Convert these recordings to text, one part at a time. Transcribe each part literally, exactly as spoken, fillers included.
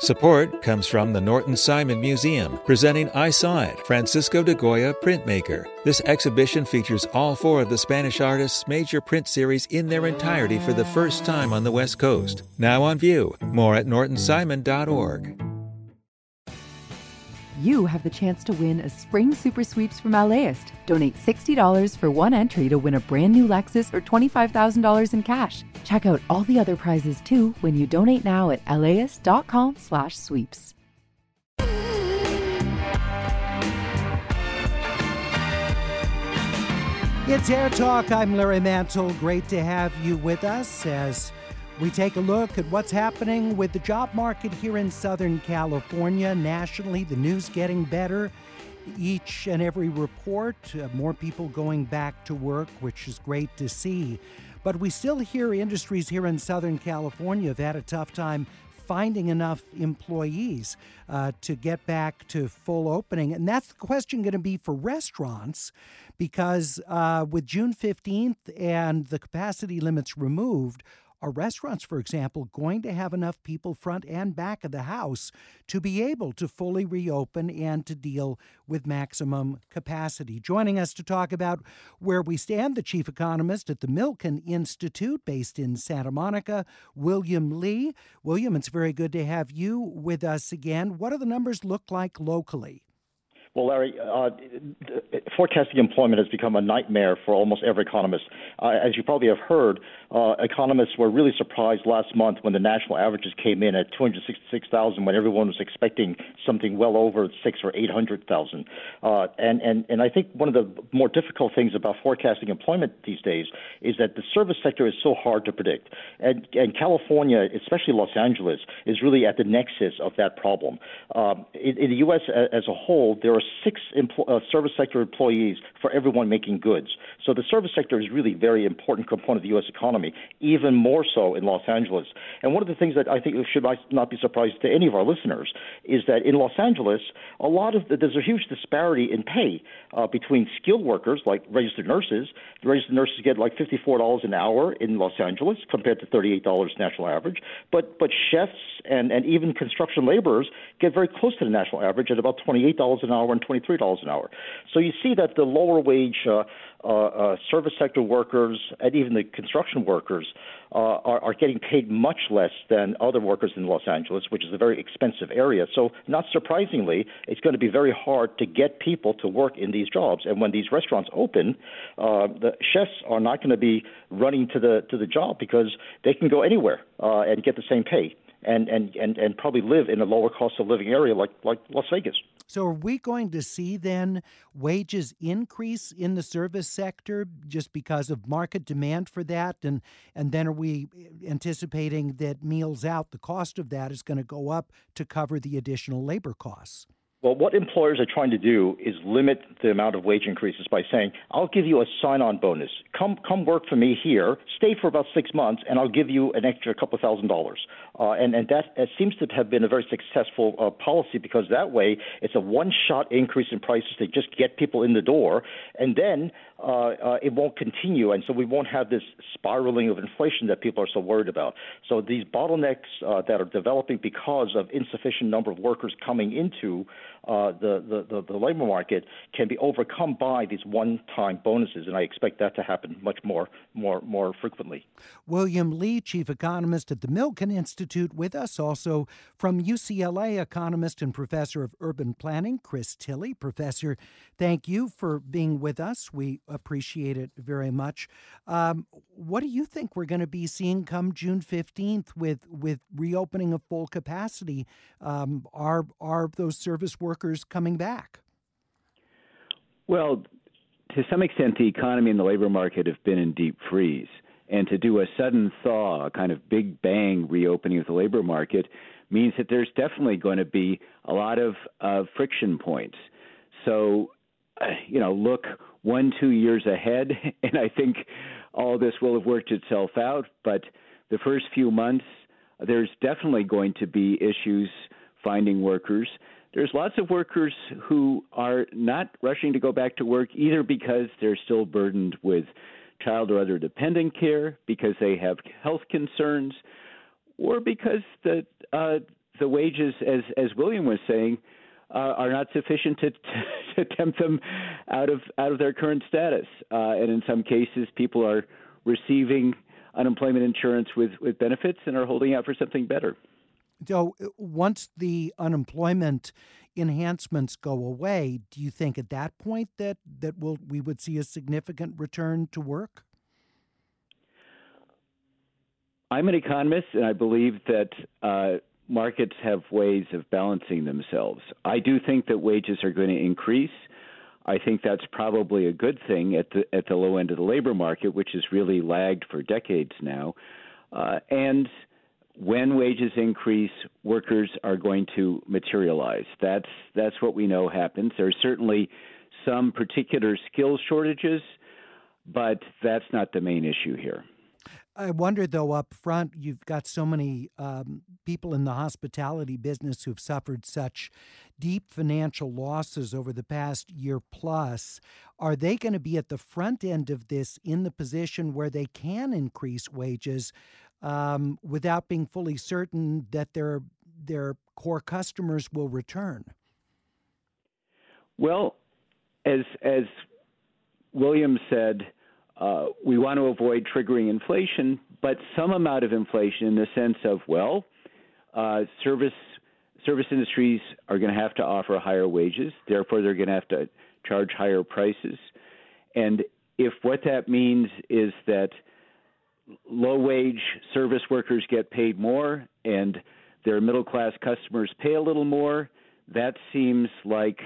Support comes from the Norton Simon Museum, presenting I Saw It, Francisco de Goya Printmaker. This exhibition features all four of the Spanish artist's major print series in their entirety for the first time on the West Coast. Now on view. More at norton simon dot org. You have the chance to win a Spring Super Sweeps from LAist. Donate sixty dollars for one entry to win a brand new Lexus or twenty-five thousand dollars in cash. Check out all the other prizes too when you donate now at laist.com slash sweeps. It's Air Talk. I'm Larry Mantle. Great to have you with us as we take a look at what's happening with the job market here in Southern California. Nationally, the news getting better. Each and every report, uh, more people going back to work, which is great to see. But we still hear industries here in Southern California have had a tough time finding enough employees uh, to get back to full opening. And that's the question going to be for restaurants, because uh, with June fifteenth and the capacity limits removed, are restaurants, for example, going to have enough people front and back of the house to be able to fully reopen and to deal with maximum capacity? Joining us to talk about where we stand, the chief economist at the Milken Institute, based in Santa Monica, William Lee. William, it's very good to have you with us again. What do the numbers look like locally? Well, Larry, uh, forecasting employment has become a nightmare for almost every economist. Uh, as you probably have heard, uh, economists were really surprised last month when the national averages came in at two hundred sixty-six thousand, when everyone was expecting something well over six or eight hundred thousand. Uh, and and and I think one of the more difficult things about forecasting employment these days is that the service sector is so hard to predict. And and California, especially Los Angeles, is really at the nexus of that problem. Um, in, in the U S as a whole, there are six empl- uh, service sector employees for everyone making goods. So the service sector is really a very important component of the U S economy, even more so in Los Angeles. And one of the things that I think should not be surprised to any of our listeners is that in Los Angeles, a lot of the, there's a huge disparity in pay uh, between skilled workers like registered nurses. The registered nurses get like fifty-four dollars an hour in Los Angeles compared to thirty-eight dollars national average. But but chefs and, and even construction laborers get very close to the national average at about twenty-eight dollars an hour and twenty-three dollars an hour. So you see that the lower wage uh, uh, uh, service sector workers and even the construction workers uh, are, are getting paid much less than other workers in Los Angeles, which is a very expensive area. So not surprisingly, it's going to be very hard to get people to work in these jobs. And when these restaurants open, uh, the chefs are not going to be running to the to the job because they can go anywhere uh, and get the same pay. And, and, and, and probably live in a lower cost of living area like, like Las Vegas. So are we going to see then wages increase in the service sector just because of market demand for that? And, and then are we anticipating that meals out, the cost of that is going to go up to cover the additional labor costs? Well, what employers are trying to do is limit the amount of wage increases by saying, I'll give you a sign-on bonus. Come come work for me here, stay for about six months, and I'll give you an extra couple thousand dollars. Uh, and, and that uh, seems to have been a very successful uh, policy because that way it's a one-shot increase in prices to just get people in the door, and then uh, uh, it won't continue. And so we won't have this spiraling of inflation that people are so worried about. So these bottlenecks uh, that are developing because of insufficient number of workers coming into Uh, the, the, the, the labor market can be overcome by these one-time bonuses, and I expect that to happen much more, more, more frequently. William Lee, chief economist at the Milken Institute, with us. Also from U C L A, economist and professor of urban planning, Chris Tilley. Professor, thank you for being with us. We appreciate it very much. Um, what do you think we're going to be seeing come June fifteenth with, with reopening of full capacity? Um, are, are those service workers coming back? Well, to some extent, the economy and the labor market have been in deep freeze. And to do a sudden thaw, a kind of big bang reopening of the labor market, means that there's definitely going to be a lot of uh, friction points. So, uh, you know, look one, two years ahead, and I think all this will have worked itself out. But the first few months, there's definitely going to be issues finding workers. There's lots of workers who are not rushing to go back to work either because they're still burdened with child or other dependent care, because they have health concerns, or because the uh, the wages, as as William was saying, uh, are not sufficient to, to tempt them out of out of their current status. Uh, and in some cases, people are receiving unemployment insurance with, with benefits and are holding out for something better. So once the unemployment enhancements go away, do you think at that point that, that we'll, we would see a significant return to work? I'm an economist, and I believe that uh, markets have ways of balancing themselves. I do think that wages are going to increase. I think that's probably a good thing at the at the low end of the labor market, which has really lagged for decades now. Uh, and when wages increase, workers are going to materialize. That's that's what we know happens. There are certainly some particular skill shortages, but that's not the main issue here. I wonder, though, up front, you've got so many um, people in the hospitality business who've suffered such deep financial losses over the past year plus. Are they going to be at the front end of this in the position where they can increase wages um, without being fully certain that their their core customers will return? Well, as as William said, Uh, we want to avoid triggering inflation, but some amount of inflation in the sense of, well, uh, service service industries are going to have to offer higher wages. Therefore, they're going to have to charge higher prices. And if what that means is that low-wage service workers get paid more and their middle-class customers pay a little more, that seems like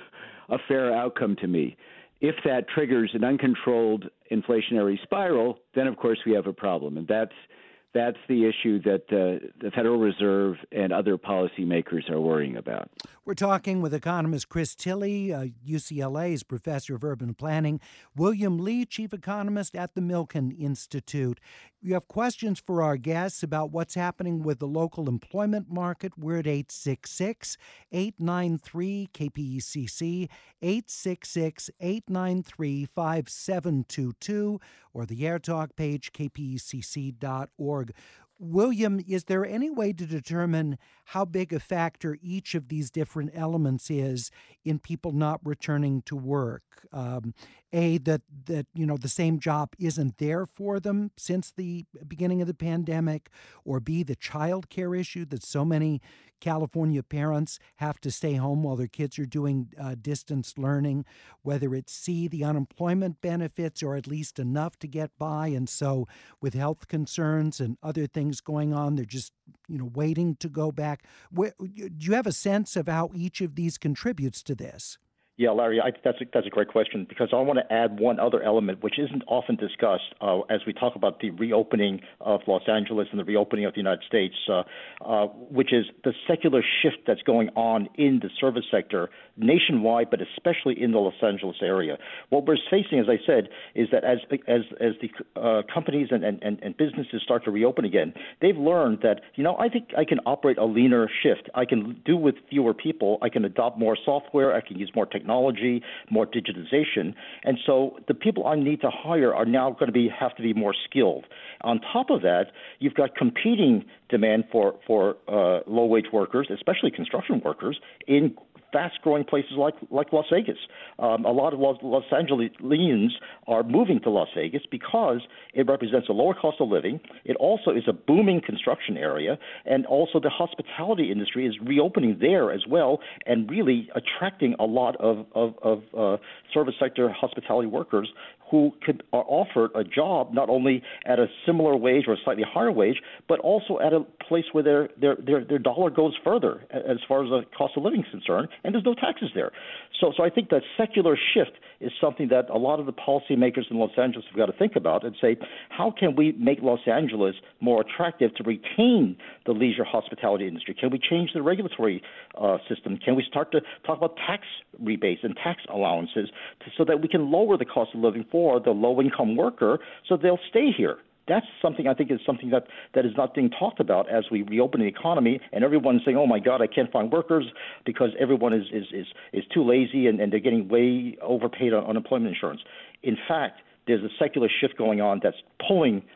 a fair outcome to me. If that triggers an uncontrolled inflationary spiral, then of course we have a problem, and that's that's the issue that uh, the Federal Reserve and other policymakers are worrying about. We're talking with economist Chris Tilley, uh, U C L A's professor of urban planning, William Lee, chief economist at the Milken Institute. You have questions for our guests about what's happening with the local employment market. We're at eight six six, eight nine three, K P E C C, eight six six, eight nine three, five seven two two, or the AirTalk page, k p e c c dot org. William, is there any way to determine how big a factor each of these different elements is in people not returning to work? Um, A, that, that, you know, the same job isn't there for them since the beginning of the pandemic, or B, the child care issue that so many California parents have to stay home while their kids are doing uh, distance learning, whether it's C, the unemployment benefits, or at least enough to get by. And so with health concerns and other things going on, they're just, you know, waiting to go back. Do you have a sense of how each of these contributes to this? Yeah, Larry, I, that's a, that's a great question, because I want to add one other element which isn't often discussed uh, as we talk about the reopening of Los Angeles and the reopening of the United States, uh, uh, which is the secular shift that's going on in the service sector nationwide, but especially in the Los Angeles area. What we're facing, as I said, is that as as as the uh, companies and, and, and businesses start to reopen again, they've learned that, you know, I think I can operate a leaner shift. I can do with fewer people. I can adopt more software. I can use more technology. Technology, more digitization, and so the people I need to hire are now going to be have to be more skilled. On top of that, you've got competing demand for for uh, low wage workers, especially construction workers, in fast-growing places like like Las Vegas. Um, a lot of Los, Los Angelesians are moving to Las Vegas because it represents a lower cost of living. It also is a booming construction area, and also the hospitality industry is reopening there as well, and really attracting a lot of of, of uh, service sector hospitality workers who could are offered a job not only at a similar wage or a slightly higher wage, but also at a place where their their their, their dollar goes further as far as the cost of living is concerned, and there's no taxes there. So so I think that secular shift is something that a lot of the policymakers in Los Angeles have got to think about and say, how can we make Los Angeles more attractive to retain the leisure hospitality industry? Can we change the regulatory uh, system? Can we start to talk about tax rebates and tax allowances to, so that we can lower the cost of living for the low-income worker so they'll stay here? That's something I think is something that, that is not being talked about as we reopen the economy, and everyone's saying, oh, my God, I can't find workers because everyone is is, is, is too lazy and, and they're getting way overpaid on unemployment insurance. In fact, there's a secular shift going on that's pulling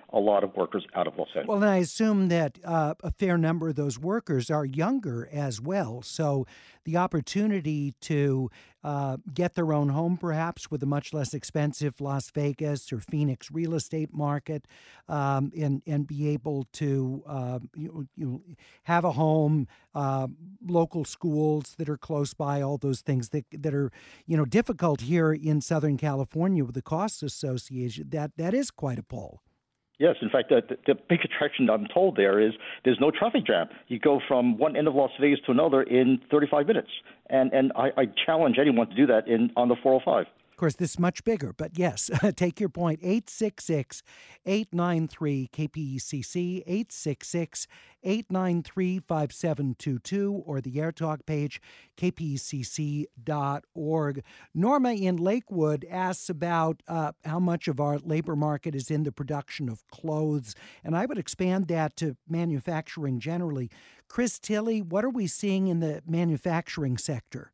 a lot of workers out of Los Angeles. Well, and I assume that uh, a fair number of those workers are younger as well. So the opportunity to uh, get their own home, perhaps with a much less expensive Las Vegas or Phoenix real estate market, um, and and be able to uh, you, you have a home, uh, local schools that are close by, all those things that that are you know difficult here in Southern California with the costs associated. That that is quite a pull. Yes, in fact, the, the big attraction I'm told there is there's no traffic jam. You go from one end of Las Vegas to another in thirty-five minutes, and and I, I challenge anyone to do that in on the four oh five. Of course, this is much bigger, but yes, take your point. eight six six, eight nine three, K P E C C, eight six six, eight nine three, five seven two two, or the AirTalk page, K P E C C dot org. Norma in Lakewood asks about uh, how much of our labor market is in the production of clothes, and I would expand that to manufacturing generally. Chris Tilley, what are we seeing in the manufacturing sector?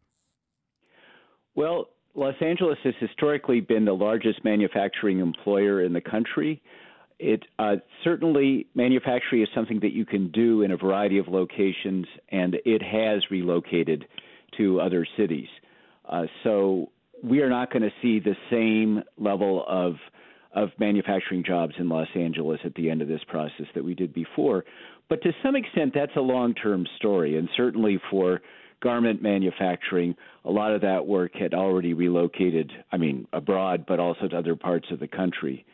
Well, Los Angeles has historically been the largest manufacturing employer in the country. It uh, certainly, manufacturing is something that you can do in a variety of locations, and it has relocated to other cities. Uh, so we are not going to see the same level of of manufacturing jobs in Los Angeles at the end of this process that we did before. But to some extent, that's a long-term story, and certainly for garment manufacturing, a lot of that work had already relocated, I mean, abroad, but also to other parts of the country.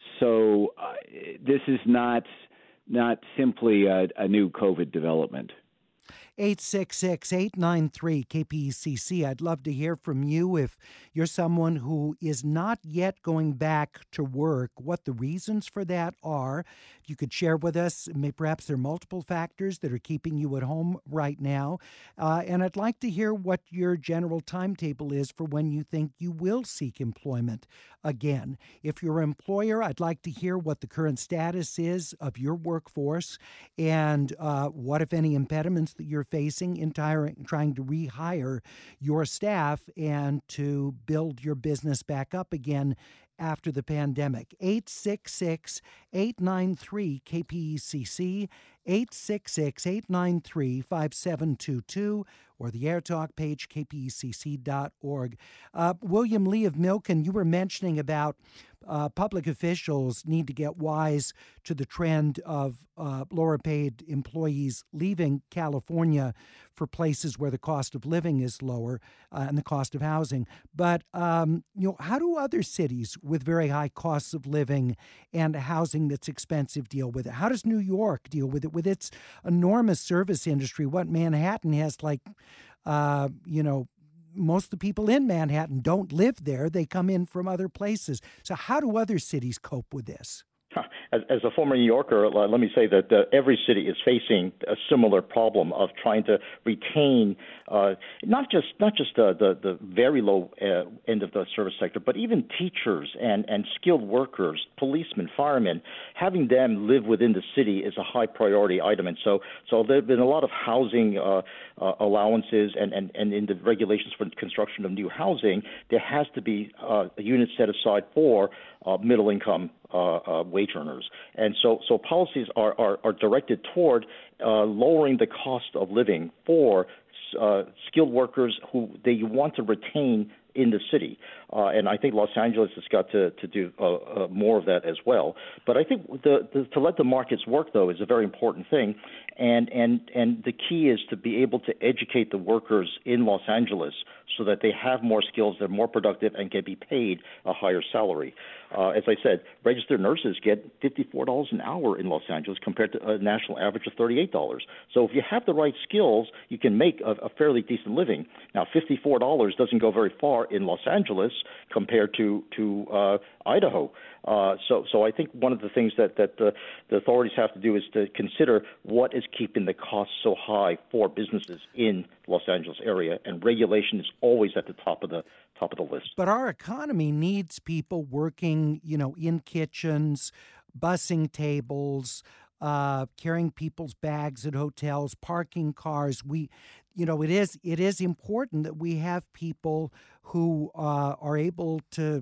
So uh, this is not not simply a, a new COVID development. eight six six, eight nine three, K P E C C. I'd love to hear from you if you're someone who is not yet going back to work, what the reasons for that are. If you could share with us, maybe perhaps there are multiple factors that are keeping you at home right now. Uh, and I'd like to hear what your general timetable is for when you think you will seek employment again. If you're an employer, I'd like to hear what the current status is of your workforce and uh, what, if any, impediments that you're facing in trying to rehire your staff and to build your business back up again after the pandemic. eight six six, eight nine three, K P E C C, eight six six, eight nine three, five seven two two, or the AirTalk page, K P E C C dot org. Uh, William Lee of Milken, you were mentioning about uh, public officials need to get wise to the trend of uh, lower-paid employees leaving California for places where the cost of living is lower uh, and the cost of housing. But um, you know, how do other cities with very high costs of living and housing that's expensive deal with it? How does New York deal with it with its enormous service industry? What Manhattan has, like, uh, you know, most of the people in Manhattan don't live there. They come in from other places. So how do other cities cope with this? As, as a former New Yorker, let me say that uh, every city is facing a similar problem of trying to retain uh, not just not just uh, the the very low uh, end of the service sector, but even teachers and, and skilled workers, policemen, firemen. Having them live within the city is a high priority item, and so so there have been a lot of housing uh, uh, allowances, and, and, and in the regulations for the construction of new housing, there has to be uh, a unit set aside for uh, middle income Uh, uh, wage earners. And so so policies are, are, are directed toward uh, lowering the cost of living for uh, skilled workers who they want to retain in the city. Uh, and I think Los Angeles has got to, to do uh, uh, more of that as well. But I think the, the, to let the markets work, though, is a very important thing. And, and, and the key is to be able to educate the workers in Los Angeles so that they have more skills, they're more productive, and can be paid a higher salary. Uh, as I said, registered nurses get fifty-four dollars an hour in Los Angeles compared to a national average of thirty-eight dollars. So if you have the right skills, you can make a, a fairly decent living. Now, fifty-four dollars doesn't go very far in Los Angeles compared to, to uh, Idaho. Uh, so, so I think one of the things that, that the, the authorities have to do is to consider what is keeping the costs so high for businesses in Los Angeles area, and regulation is always at the top of the top of the list. But our economy needs people working, you know, in kitchens, bussing tables, uh, carrying people's bags at hotels, parking cars. We, you know, it is it is important that we have people who uh, are able to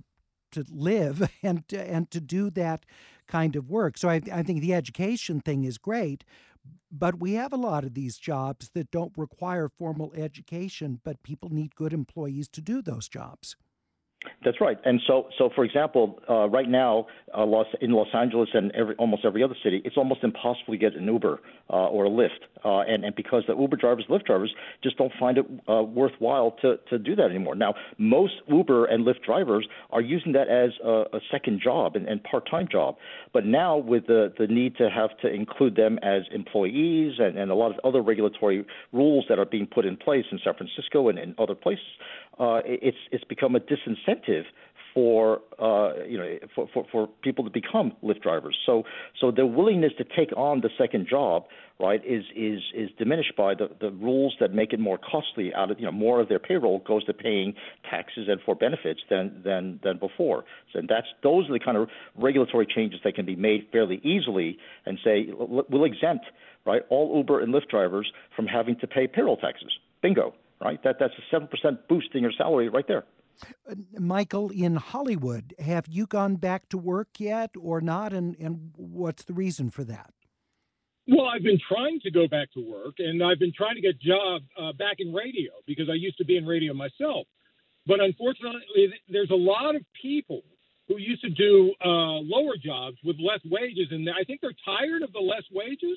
to live and to, and to do that kind of work. So I, I think the education thing is great, but we have a lot of these jobs that don't require formal education, but people need good employees to do those jobs. That's right. And so, so for example, uh, right now, uh, Los, in Los Angeles and every, almost every other city, it's almost impossible to get an Uber uh, or a Lyft. Uh, and, and because the Uber drivers, Lyft drivers just don't find it uh, worthwhile to, to do that anymore. Now, most Uber and Lyft drivers are using that as a, a second job and, and part-time job. But now with the, the need to have to include them as employees and, and a lot of other regulatory rules that are being put in place in San Francisco and in other places, uh, it's, it's become a disincentive for uh, you know for, for, for people to become Lyft drivers. So so their willingness to take on the second job, right, is is is diminished by the, the rules that make it more costly. Out of you know more of their payroll goes to paying taxes and for benefits than than than before. So that's those are the kind of regulatory changes that can be made fairly easily and say we'll exempt right all Uber and Lyft drivers from having to pay payroll taxes. Bingo, right? That that's a seven percent boost in your salary right there. Uh, Michael, in Hollywood, have you gone back to work yet or not, and, and what's the reason for that? Well, I've been trying to go back to work, and I've been trying to get a job uh, back in radio because I used to be in radio myself. But unfortunately, there's a lot of people who used to do uh, lower jobs with less wages, and I think they're tired of the less wages,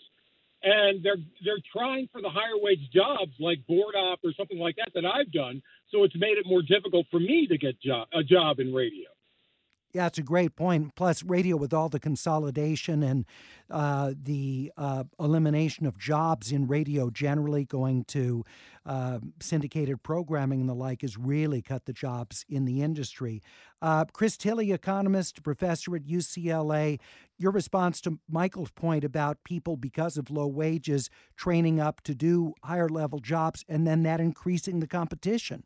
and they're they're trying for the higher wage jobs like board op or something like that that I've done. So it's made it more difficult for me to get job, a job in radio. Yeah, it's a great point. Plus, radio with all the consolidation and uh, the uh, elimination of jobs in radio generally going to uh, syndicated programming and the like has really cut the jobs in the industry. Uh, Chris Tilley, economist, professor at U C L A, your response to Michael's point about people, because of low wages, training up to do higher level jobs and then that increasing the competition.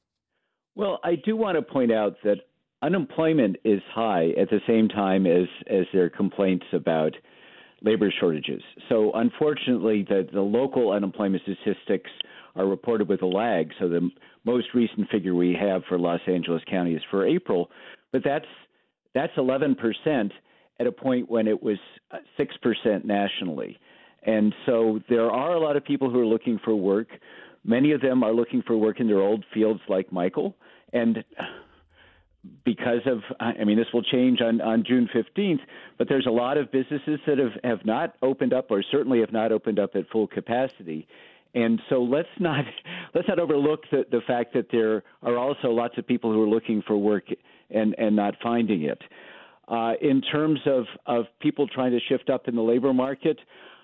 Well, I do want to point out that unemployment is high at the same time as, as there are complaints about labor shortages. So unfortunately, the, the local unemployment statistics are reported with a lag. So the most recent figure we have for Los Angeles County is for April, but that's that's eleven percent at a point when it was six percent nationally. And so there are a lot of people who are looking for work. Many of them are looking for work in their old fields like Michael. And because of, I mean, this will change on, on June fifteenth, but there's a lot of businesses that have, have not opened up or certainly have not opened up at full capacity. And so let's not let's not overlook the, the fact that there are also lots of people who are looking for work and, and not finding it. Uh, in terms of, of people trying to shift up in the labor market,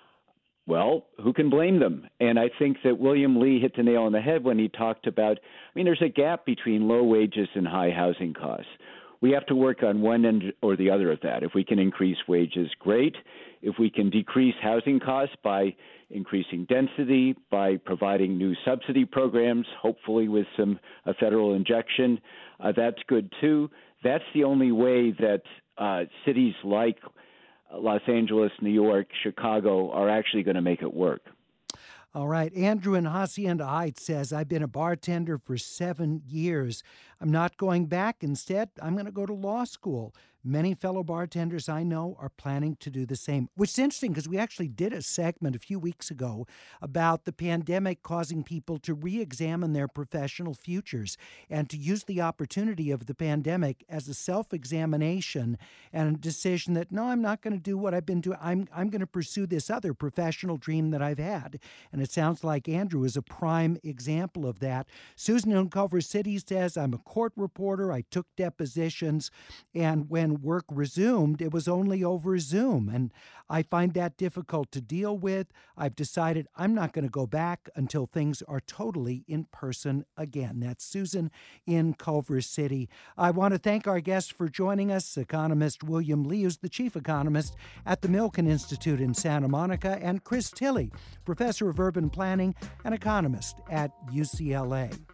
well, who can blame them? And I think that William Lee hit the nail on the head when he talked about, I mean, there's a gap between low wages and high housing costs. We have to work on one end or the other of that. If we can increase wages, great. If we can decrease housing costs by increasing density, by providing new subsidy programs, hopefully with some a federal injection, uh, that's good too. That's the only way that uh, cities like Los Angeles, New York, Chicago are actually going to make it work. All right. Andrew in Hacienda Heights says, I've been a bartender for seven years. I'm not going back. Instead, I'm going to go to law school. Many fellow bartenders I know are planning to do the same, which is interesting because we actually did a segment a few weeks ago about the pandemic causing people to re-examine their professional futures and to use the opportunity of the pandemic as a self-examination and a decision that, no, I'm not going to do what I've been doing. I'm, I'm going to pursue this other professional dream that I've had. And it sounds like Andrew is a prime example of that. Susan in Culver City says, I'm a court reporter. I took depositions, and when work resumed, it was only over Zoom, and I find that difficult to deal with. I've decided I'm not going to go back until things are totally in person again. That's Susan in Culver City. I want to thank our guests for joining us, economist William Lee, who's the chief economist at the Milken Institute in Santa Monica, and Chris Tilley, professor of urban planning and economist at U C L A.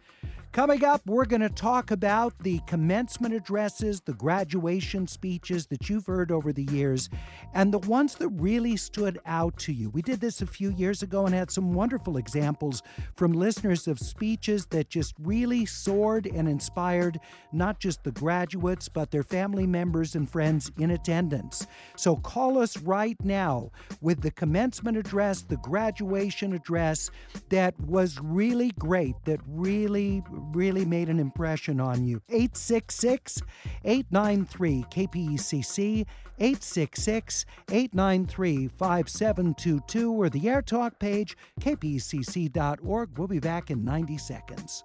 Coming up, we're going to talk about the commencement addresses, the graduation speeches that you've heard over the years, and the ones that really stood out to you. We did this a few years ago and had some wonderful examples from listeners of speeches that just really soared and inspired not just the graduates, but their family members and friends in attendance. So call us right now with the commencement address, the graduation address that was really great, that really really made an impression on you. eight six six, eight nine three, K P E C C, eight six six, eight nine three, five seven two two, or the AirTalk page, K P E C C dot org. We'll be back in ninety seconds.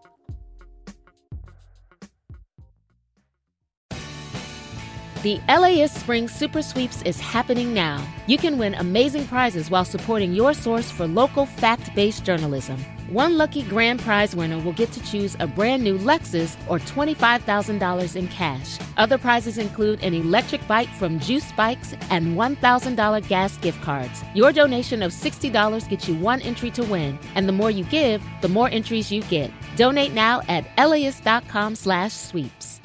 The L A S Spring Super Sweeps is happening now. You can win amazing prizes while supporting your source for local fact-based journalism. One lucky grand prize winner will get to choose a brand new Lexus or twenty-five thousand dollars in cash. Other prizes include an electric bike from Juice Bikes and one thousand dollars gas gift cards. Your donation of sixty dollars gets you one entry to win, and the more you give, the more entries you get. Donate now at L A S dot com slash sweeps.